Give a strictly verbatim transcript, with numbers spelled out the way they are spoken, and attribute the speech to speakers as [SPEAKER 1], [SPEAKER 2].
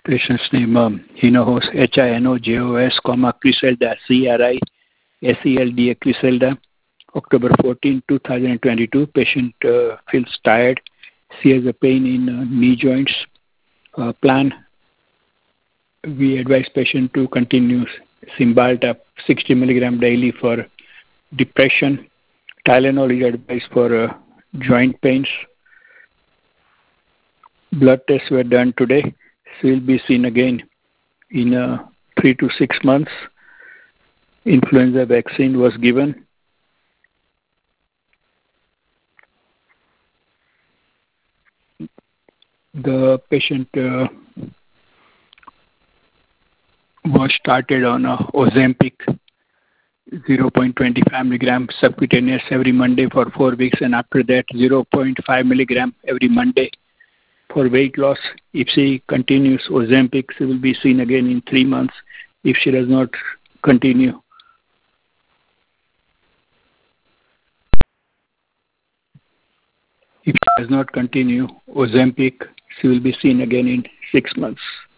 [SPEAKER 1] Patient's name um, Hinojos, H I N O J O S, comma, Criselda, C R I S E L D A, Criselda. October fourteenth, two thousand twenty-two. Patient uh, feels tired. She has a pain in uh, knee joints. Uh, plan. We advise patient to continue Cymbalta sixty milligram daily for depression. Tylenol is advised for uh, joint pains. Blood tests were done today. She will be seen again in uh, three to six months. Influenza vaccine was given. The patient uh, was started on uh, Ozempic zero point two five milligram subcutaneous every Monday for four weeks, and after that zero point five milligram every Monday for weight loss. If she continues Ozempic, she will be seen again in three months. If she does not continue, if she does not continue Ozempic, she will be seen again in six months.